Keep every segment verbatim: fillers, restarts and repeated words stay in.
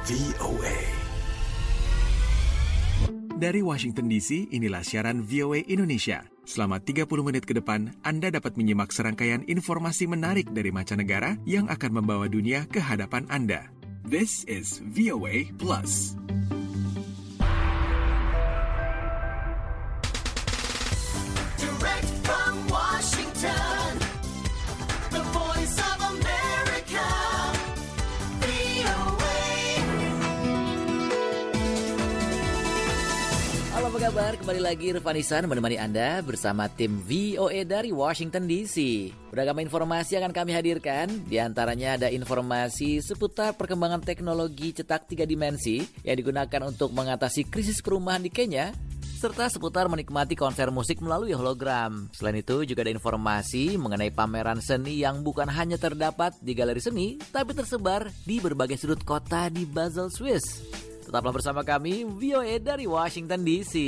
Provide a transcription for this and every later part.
V O A. Dari Washington D C, inilah siaran V O A Indonesia. Selama tiga puluh menit ke depan, Anda dapat menyimak serangkaian informasi menarik dari mancanegara yang akan membawa dunia ke hadapan Anda. This is V O A Plus. Direct from Washington, the voice of America, V O A. Halo, apa kabar? Kembali lagi Revanisan menemani Anda bersama tim V O A dari Washington D C. Beragam informasi akan kami hadirkan. Di antaranya ada informasi seputar perkembangan teknologi cetak tiga dimensi yang digunakan untuk mengatasi krisis perumahan di Kenya, serta seputar menikmati konser musik melalui hologram. Selain itu juga ada informasi mengenai pameran seni yang bukan hanya terdapat di galeri seni, tapi tersebar di berbagai sudut kota di Basel, Swiss. Tetaplah bersama kami, V O A dari Washington D C.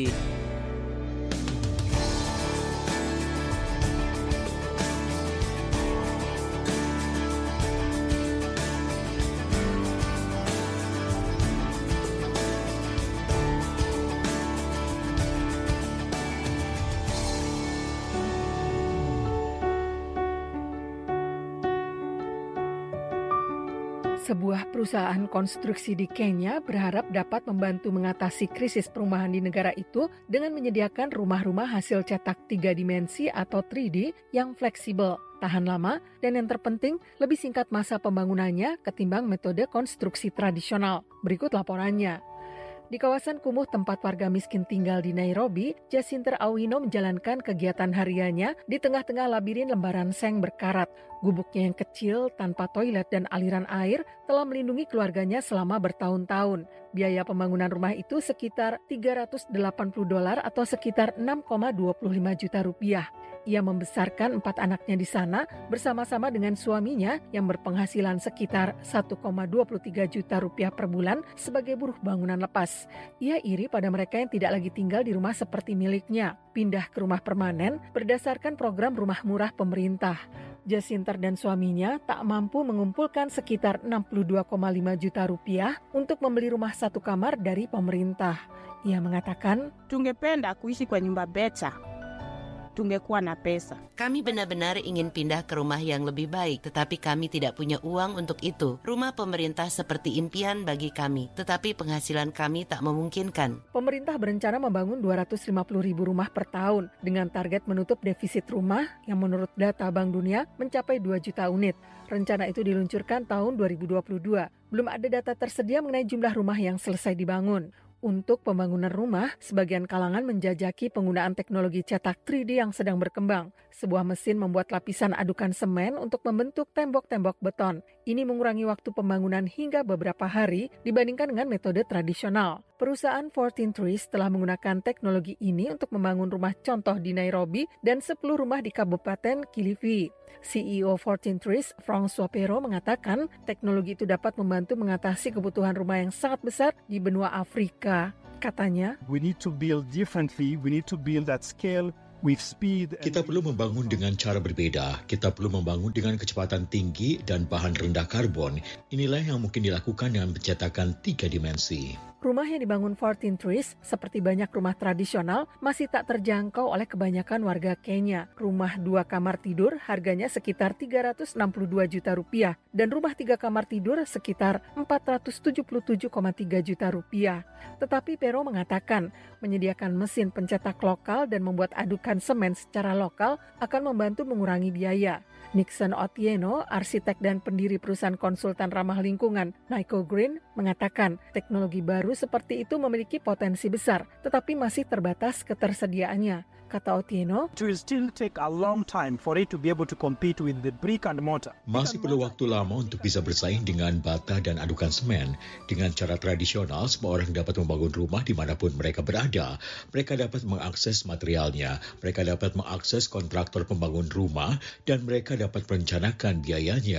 Sebuah perusahaan konstruksi di Kenya berharap dapat membantu mengatasi krisis perumahan di negara itu dengan menyediakan rumah-rumah hasil cetak tiga dimensi atau tiga D yang fleksibel, tahan lama, dan yang terpenting lebih singkat masa pembangunannya ketimbang metode konstruksi tradisional. Berikut laporannya. Di kawasan kumuh tempat warga miskin tinggal di Nairobi, Jacinta Awino menjalankan kegiatan hariannya di tengah-tengah labirin lembaran seng berkarat. Gubuknya yang kecil, tanpa toilet dan aliran air, telah melindungi keluarganya selama bertahun-tahun. Biaya pembangunan rumah itu sekitar tiga ratus delapan puluh dolar atau sekitar enam koma dua lima juta rupiah. Ia membesarkan empat anaknya di sana bersama-sama dengan suaminya yang berpenghasilan sekitar satu koma dua tiga juta rupiah per bulan sebagai buruh bangunan lepas. Ia iri pada mereka yang tidak lagi tinggal di rumah seperti miliknya, pindah ke rumah permanen berdasarkan program rumah murah pemerintah. Jacinta dan suaminya tak mampu mengumpulkan sekitar enam puluh dua koma lima juta rupiah untuk membeli rumah satu kamar dari pemerintah. Ia mengatakan, Tungependa kuishi kwa nyumba beta. Tungekuwa na pesa. Kami benar-benar ingin pindah ke rumah yang lebih baik, tetapi kami tidak punya uang untuk itu. Rumah pemerintah seperti impian bagi kami, tetapi penghasilan kami tak memungkinkan. Pemerintah berencana membangun dua ratus lima puluh ribu rumah per tahun dengan target menutup defisit rumah yang menurut data Bank Dunia mencapai dua juta unit. Rencana itu diluncurkan tahun dua ribu dua puluh dua. Belum ada data tersedia mengenai jumlah rumah yang selesai dibangun. Untuk pembangunan rumah, sebagian kalangan menjajaki penggunaan teknologi cetak tiga D yang sedang berkembang. Sebuah mesin membuat lapisan adukan semen untuk membentuk tembok-tembok beton. Ini mengurangi waktu pembangunan hingga beberapa hari dibandingkan dengan metode tradisional. Perusahaan fourteen Trees telah menggunakan teknologi ini untuk membangun rumah contoh di Nairobi dan sepuluh rumah di Kabupaten Kilifi. C E O fourteen Trees, François Perrault, mengatakan teknologi itu dapat membantu mengatasi kebutuhan rumah yang sangat besar di benua Afrika. Katanya, We need to build differently, we need to build at scale. With speed. Kita perlu membangun dengan cara berbeda. Kita perlu membangun dengan kecepatan tinggi dan bahan rendah karbon. Inilah yang mungkin dilakukan dengan pencetakan tiga dimensi. Rumah yang dibangun fourteen Trees, seperti banyak rumah tradisional, masih tak terjangkau oleh kebanyakan warga Kenya. Rumah dua kamar tidur harganya sekitar tiga ratus enam puluh dua juta rupiah dan rumah tiga kamar tidur sekitar empat ratus tujuh puluh tujuh koma tiga juta rupiah. Tetapi Perrault mengatakan, menyediakan mesin pencetak lokal dan membuat adukan semen secara lokal akan membantu mengurangi biaya. Nixon Otieno, arsitek dan pendiri perusahaan konsultan ramah lingkungan Nyco Green, mengatakan teknologi baru seperti itu memiliki potensi besar, tetapi masih terbatas ketersediaannya. Kata Otieno, It will still take a long time for it to be able to compete with the brick and mortar. Masih perlu waktu lama untuk bisa bersaing dengan bata dan adukan semen. Dengan cara tradisional, semua orang dapat membangun rumah dimanapun mereka berada. Mereka dapat mengakses materialnya, mereka dapat mengakses kontraktor pembangun rumah, dan mereka dapat merencanakan biayanya.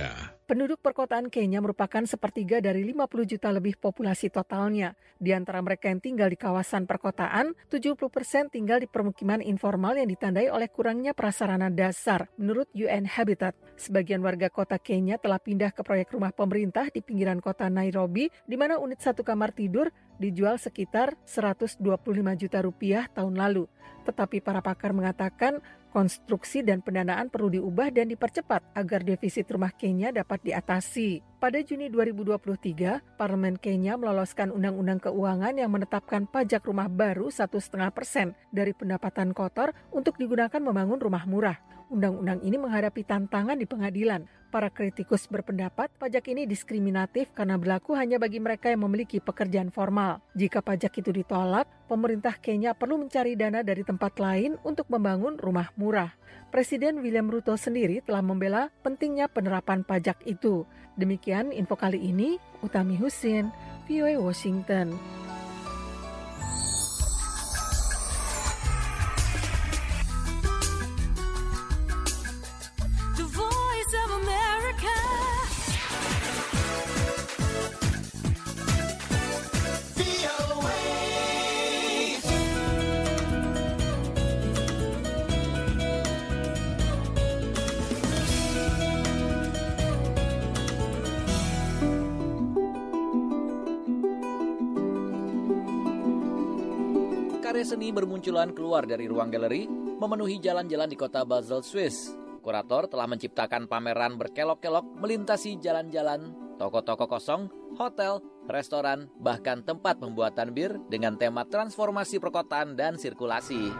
Penduduk perkotaan Kenya merupakan sepertiga dari lima puluh juta lebih populasi totalnya. Di antara mereka yang tinggal di kawasan perkotaan, tujuh puluh persen tinggal di permukiman informal yang ditandai oleh kurangnya prasarana dasar, menurut U N Habitat. Sebagian warga kota Kenya telah pindah ke proyek rumah pemerintah di pinggiran kota Nairobi, di mana unit satu kamar tidur dijual sekitar seratus dua puluh lima juta rupiah tahun lalu. Tetapi para pakar mengatakan konstruksi dan pendanaan perlu diubah dan dipercepat agar defisit rumah Kenya dapat diatasi. Pada Juni dua ribu dua puluh tiga, Parlemen Kenya meloloskan undang-undang keuangan yang menetapkan pajak rumah baru satu koma lima persen dari pendapatan kotor untuk digunakan membangun rumah murah. Undang-undang ini menghadapi tantangan di pengadilan. Para kritikus berpendapat pajak ini diskriminatif karena berlaku hanya bagi mereka yang memiliki pekerjaan formal. Jika pajak itu ditolak, pemerintah Kenya perlu mencari dana dari tempat lain untuk membangun rumah murah. Presiden William Ruto sendiri telah membela pentingnya penerapan pajak itu. Demikian info kali ini, Utami Husin, V O A Washington. The Voice of America. V O A. Karya seni bermunculan keluar dari ruang galeri, memenuhi jalan-jalan di kota Basel, Swiss. Kurator telah menciptakan pameran berkelok-kelok melintasi jalan-jalan, toko-toko kosong, hotel, restoran, bahkan tempat pembuatan bir dengan tema transformasi perkotaan dan sirkulasi.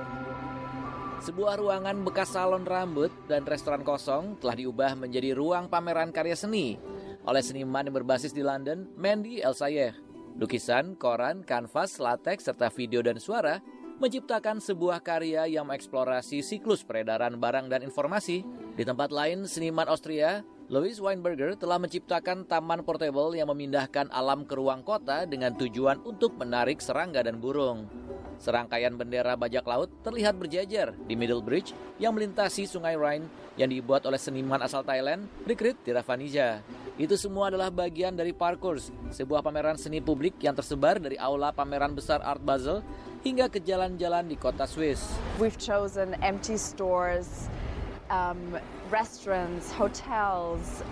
Sebuah ruangan bekas salon rambut dan restoran kosong telah diubah menjadi ruang pameran karya seni oleh seniman yang berbasis di London, Mandy Elsayeh. Lukisan, koran, kanvas, latex, serta video dan suara menciptakan sebuah karya yang mengeksplorasi siklus peredaran barang dan informasi. Di tempat lain, seniman Austria, Louis Weinberger telah menciptakan taman portable yang memindahkan alam ke ruang kota dengan tujuan untuk menarik serangga dan burung. Serangkaian bendera bajak laut terlihat berjajar di Middle Bridge yang melintasi Sungai Rhine yang dibuat oleh seniman asal Thailand, Rikrit Tiravanija. Itu semua adalah bagian dari Parcours, sebuah pameran seni publik yang tersebar dari aula pameran besar Art Basel hingga ke jalan-jalan di kota Swiss. We've chosen empty stores, um, restaurants, hotels,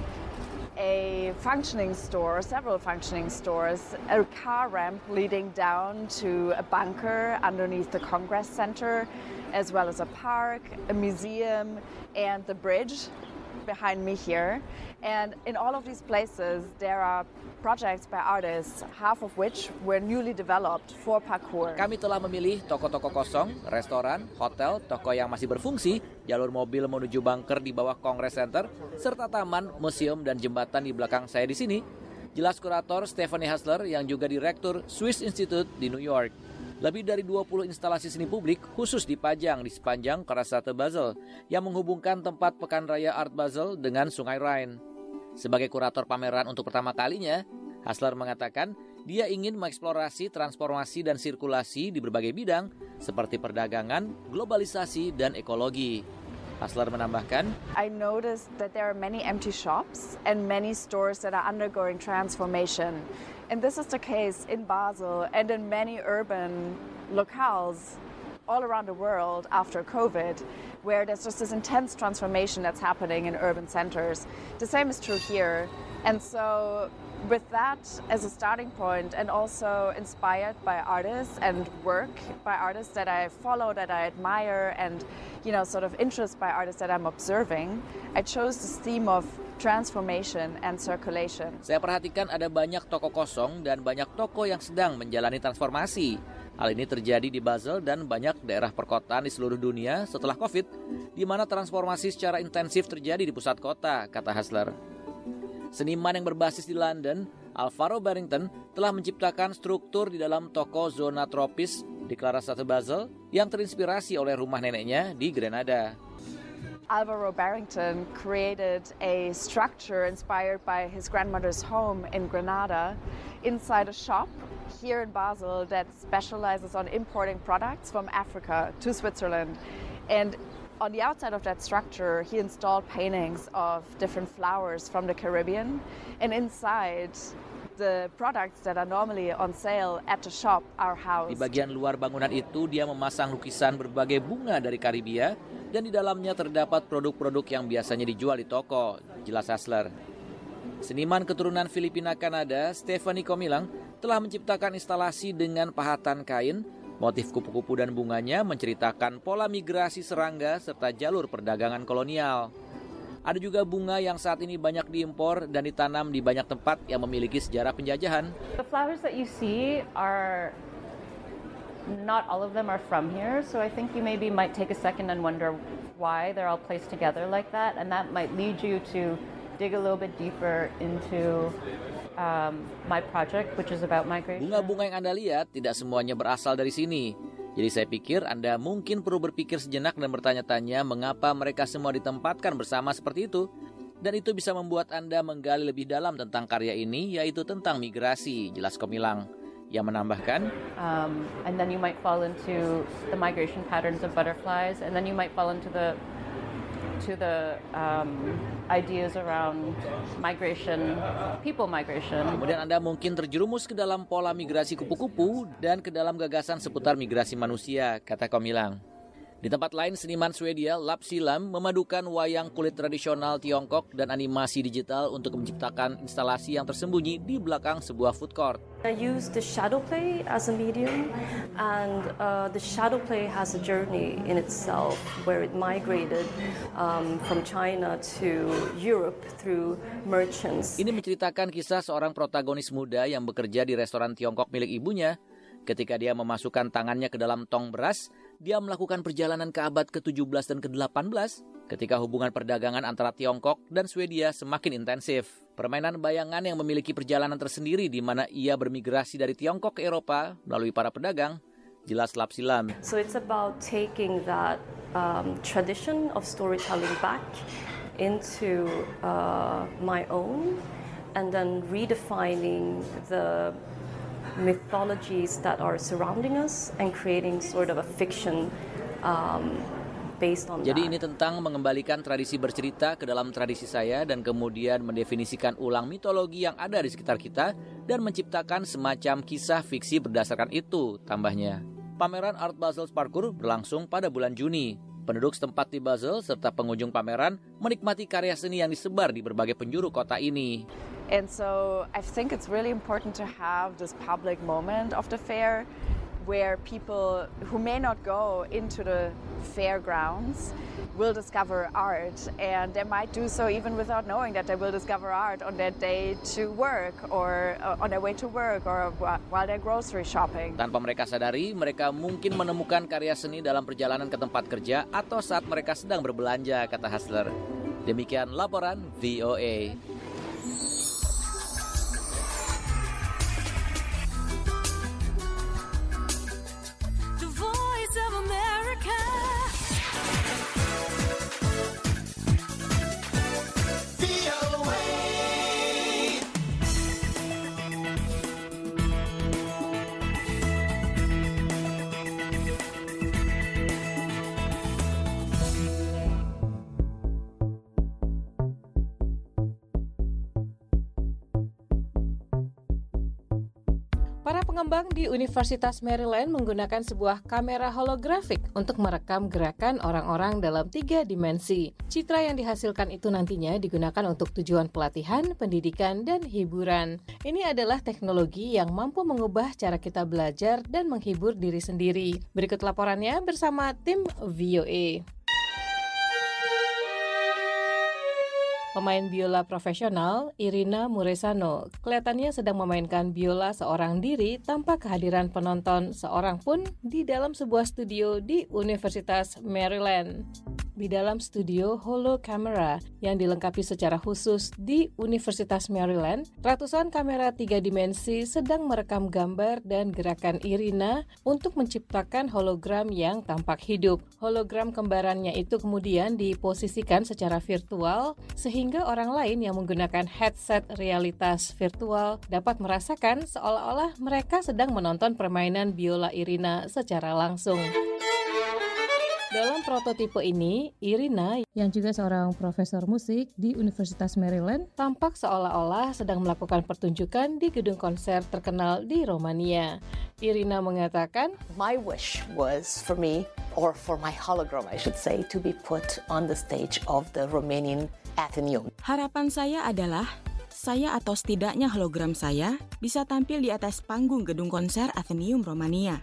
a functioning store, several functioning stores, a car ramp leading down to a bunker underneath the Congress Center, as well as a park, a museum, and the bridge behind me here. And in all of these places, there are projects by artists, half of which were newly developed for Parcours. Kami telah memilih toko-toko kosong, restoran, hotel, toko yang masih berfungsi, jalur mobil menuju bunker di bawah Congress Center, serta taman, museum, dan jembatan di belakang saya di sini. Jelas kurator Stephanie Hassler yang juga direktur Swiss Institute di New York. Lebih dari dua puluh instalasi seni publik khusus dipajang di sepanjang Straße Basel yang menghubungkan tempat Pekan Raya Art Basel dengan Sungai Rhine. Sebagai kurator pameran untuk pertama kalinya, Hassler mengatakan dia ingin mengeksplorasi transformasi dan sirkulasi di berbagai bidang seperti perdagangan, globalisasi, dan ekologi. Hassler menambahkan, I noticed that there are many empty shops and many stores that are undergoing transformation. And this is the case in Basel and in many urban locales all around the world after COVID, where there's just this intense transformation that's happening in urban centers. The same is true here. And so with that as a starting point, and also inspired by artists and work by artists that I follow, that I admire, and you know, sort of interest by artists that I'm observing, I chose this theme of transformation and circulation. Saya perhatikan ada banyak toko kosong dan banyak toko yang sedang menjalani transformasi. Hal ini terjadi di Basel dan banyak daerah perkotaan di seluruh dunia setelah COVID, di mana transformasi secara intensif terjadi di pusat kota, kata Hassler. Seniman yang berbasis di London, Alvaro Barrington, telah menciptakan struktur di dalam toko zona tropis di Straße Basel yang terinspirasi oleh rumah neneknya di Grenada. Alvaro Barrington created a structure inspired by his grandmother's home in Grenada inside a shop here in Basel that specializes on importing products from Africa to Switzerland. And On the outside of that structure, he installed paintings of different flowers from the Caribbean, and inside, the products that are normally on sale at the shop are housed. Di bagian luar bangunan itu dia memasang lukisan berbagai bunga dari Karibia dan di dalamnya terdapat produk-produk yang biasanya dijual di toko, jelas Hassler. Seniman keturunan Filipina Kanada, Stephanie Komilang, telah menciptakan instalasi dengan pahatan kain. Motif kupu-kupu dan bunganya menceritakan pola migrasi serangga serta jalur perdagangan kolonial. Ada juga bunga yang saat ini banyak diimpor dan ditanam di banyak tempat yang memiliki sejarah penjajahan. The flowers that you see are not all of them are from here, so I think you maybe might take a second and wonder why they're all placed together like that, and that might lead you to dig a little bit deeper into um, my project, which is about migration. Bunga-bunga yang Anda lihat tidak semuanya berasal dari sini. Jadi saya pikir Anda mungkin perlu berpikir sejenak dan bertanya-tanya mengapa mereka semua ditempatkan bersama seperti itu. Dan itu bisa membuat Anda menggali lebih dalam tentang karya ini, yaitu tentang migrasi, jelas Komilang. Yang menambahkan, um, and then you might fall into the migration patterns of butterflies, and then you might fall into the to the um, ideas around migration, people migration. Kemudian Anda mungkin terjerumus ke dalam pola migrasi kupu-kupu dan ke dalam gagasan seputar migrasi manusia, kata Komilang. Di tempat lain, seniman Swedia Lapsilam memadukan wayang kulit tradisional Tiongkok dan animasi digital untuk menciptakan instalasi yang tersembunyi di belakang sebuah food court. I use the shadow play as a medium, and uh, the shadow play has a journey in itself where it migrated um, from China to Europe through merchants. Ini menceritakan kisah seorang protagonis muda yang bekerja di restoran Tiongkok milik ibunya. Ketika dia memasukkan tangannya ke dalam tong beras, dia melakukan perjalanan ke abad ke tujuh belas dan ke delapan belas ketika hubungan perdagangan antara Tiongkok dan Swedia semakin intensif. Permainan bayangan yang memiliki perjalanan tersendiri di mana ia bermigrasi dari Tiongkok ke Eropa melalui para pedagang, jelas Lapsilam. So it's about taking that um, tradition of storytelling back into uh, my own and then redefining the mythologies that are surrounding us and creating sort of a fiction um, based on Jadi that. ini tentang mengembalikan tradisi bercerita ke dalam tradisi saya dan kemudian mendefinisikan ulang mitologi yang ada di sekitar kita dan menciptakan semacam kisah fiksi berdasarkan itu, tambahnya. Pameran Art Basel Parkour berlangsung pada bulan Juni. Penduduk setempat di Basel serta pengunjung pameran menikmati karya seni yang disebar di berbagai penjuru kota ini. And so I think it's really important to have this public moment of the fair where people who may not go into the fairgrounds will discover art, and they might do so even without knowing that they will discover art on their day to work or uh, on their way to work or while they're grocery shopping. Tanpa mereka sadari, mereka mungkin menemukan karya seni dalam perjalanan ke tempat kerja atau saat mereka sedang berbelanja, kata Hassler. Demikian laporan V O A. Para pengembang di Universitas Maryland menggunakan sebuah kamera holografik untuk merekam gerakan orang-orang dalam tiga dimensi. Citra yang dihasilkan itu nantinya digunakan untuk tujuan pelatihan, pendidikan, dan hiburan. Ini adalah teknologi yang mampu mengubah cara kita belajar dan menghibur diri sendiri. Berikut laporannya bersama tim V O A. Pemain biola profesional Irina Muresano kelihatannya sedang memainkan biola seorang diri tanpa kehadiran penonton seorang pun di dalam sebuah studio di Universitas Maryland. Di dalam studio Holo Camera yang dilengkapi secara khusus di Universitas Maryland, ratusan kamera tiga dimensi sedang merekam gambar dan gerakan Irina untuk menciptakan hologram yang tampak hidup. Hologram kembarannya itu kemudian diposisikan secara virtual sehingga orang lain yang menggunakan headset realitas virtual dapat merasakan seolah-olah mereka sedang menonton permainan biola Irina secara langsung. Dalam prototipe ini, Irina, yang juga seorang profesor musik di Universitas Maryland, tampak seolah-olah sedang melakukan pertunjukan di gedung konser terkenal di Romania. Irina mengatakan, My wish was for me, or for my hologram I should say, to be put on the stage of the Romanian Athenaeum. Harapan saya adalah saya atau setidaknya hologram saya bisa tampil di atas panggung gedung konser Athenaeum Romania.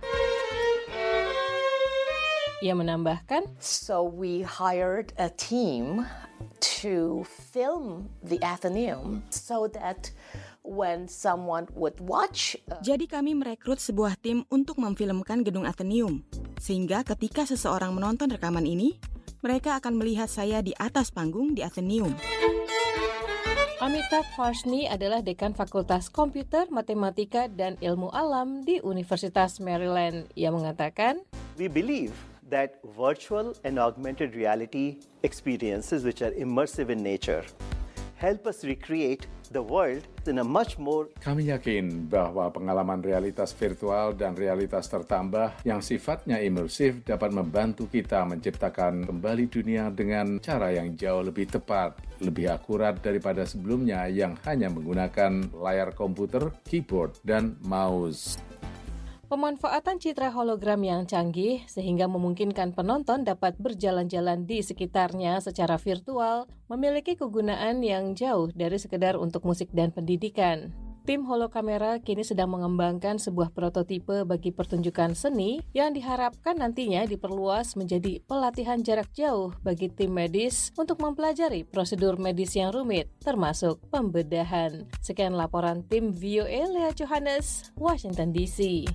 Ia menambahkan, So we hired a team to film the Athenaeum so that when someone would watch. Uh... Jadi kami merekrut sebuah tim untuk memfilmkan gedung Athenaeum, sehingga ketika seseorang menonton rekaman ini, mereka akan melihat saya di atas panggung di Athenaeum. Amitabh Varshney adalah dekan Fakultas Komputer, Matematika, dan Ilmu Alam di Universitas Maryland. Ia mengatakan, We believe that virtual and augmented reality experiences, which are immersive in nature, help us recreate the world in a much more. Kami yakin bahwa pengalaman realitas virtual dan realitas tertambah yang sifatnya imersif dapat membantu kita menciptakan kembali dunia dengan cara yang jauh lebih tepat, lebih akurat daripada sebelumnya yang hanya menggunakan layar komputer, keyboard, dan mouse. Pemanfaatan citra hologram yang canggih sehingga memungkinkan penonton dapat berjalan-jalan di sekitarnya secara virtual memiliki kegunaan yang jauh dari sekedar untuk musik dan pendidikan. Tim holokamera kini sedang mengembangkan sebuah prototipe bagi pertunjukan seni yang diharapkan nantinya diperluas menjadi pelatihan jarak jauh bagi tim medis untuk mempelajari prosedur medis yang rumit, termasuk pembedahan. Sekian laporan tim V O A Lea Johannes, Washington D C.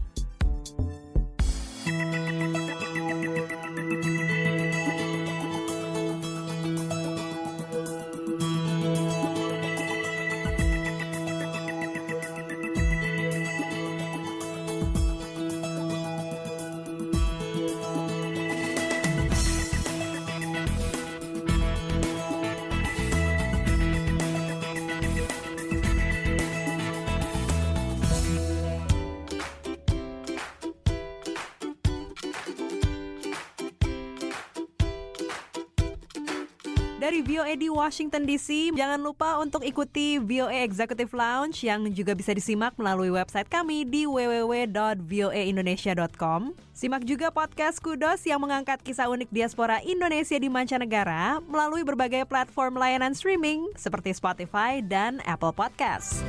Dari V O A di Washington D C, jangan lupa untuk ikuti V O A Executive Lounge yang juga bisa disimak melalui website kami di w w w dot v o a indonesia dot com. Simak juga podcast Kudos yang mengangkat kisah unik diaspora Indonesia di mancanegara melalui berbagai platform layanan streaming seperti Spotify dan Apple Podcasts.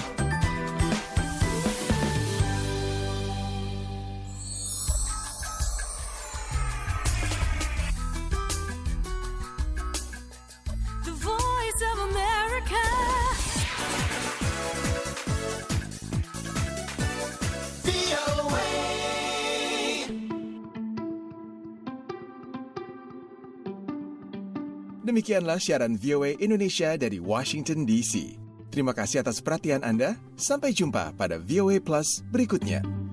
Demikianlah siaran V O A Indonesia dari Washington D C. Terima kasih atas perhatian Anda. Sampai jumpa pada V O A Plus berikutnya.